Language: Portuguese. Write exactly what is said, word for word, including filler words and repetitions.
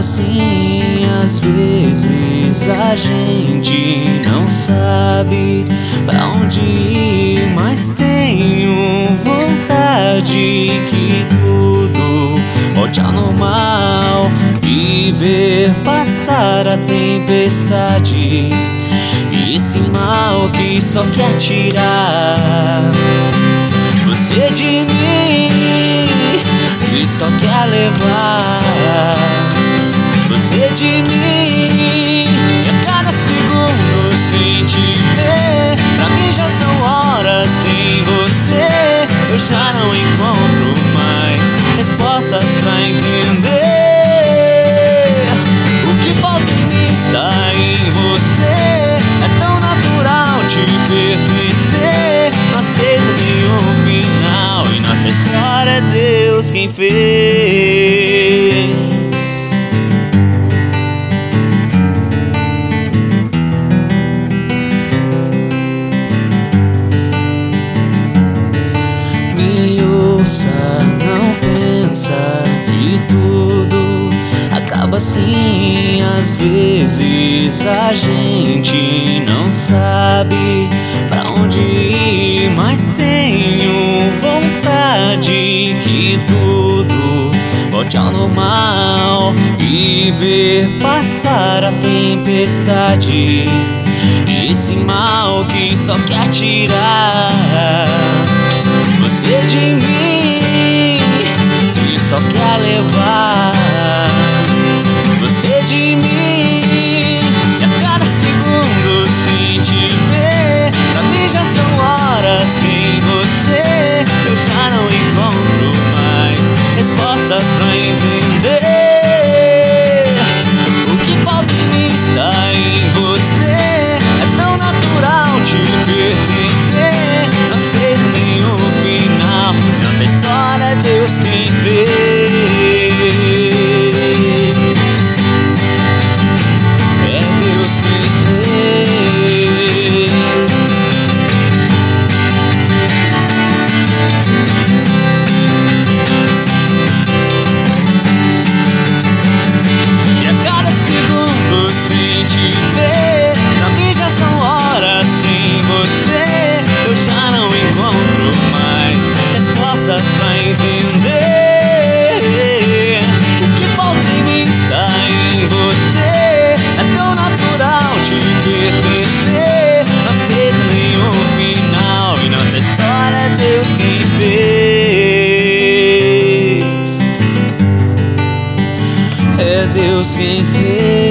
assim, às vezes a gente não sabe pra onde ir, mas tenho vontade que tudo volte ao normal e ver passar a tempestade e esse mal que só quer tirar você de mim e só quer levar você de mim. E a cada segundo sem te ver, pra mim já são horas sem você. Eu já não encontro mais respostas pra entender o que falta em mim está em você. É tão natural te pertencer, não aceito nenhum final e nossa história é Deus quem fez. Não pensa que tudo acaba assim, às vezes a gente não sabe pra onde ir, mas tenho vontade que tudo volte ao normal e ver passar a tempestade e esse mal que só quer tirar você de mim e só quer levar você de mim. E a cada segundo sem te ver, pra mim já são horas sem você. Eu já não encontro mais respostas pra entender o que falta em mim está em você. É tão natural te pertencer, não aceito nenhum final, nossa história é Deus quem fez. É Deus quem fez. E a cada segundo sem te ver, pra mim já são horas sem você. Eu já não encontro mais respostas pra entender o que falta em mim está em você. É tão natural te pertencer, não aceito nenhum final e nossa história é Deus quem fez. É Deus quem fez.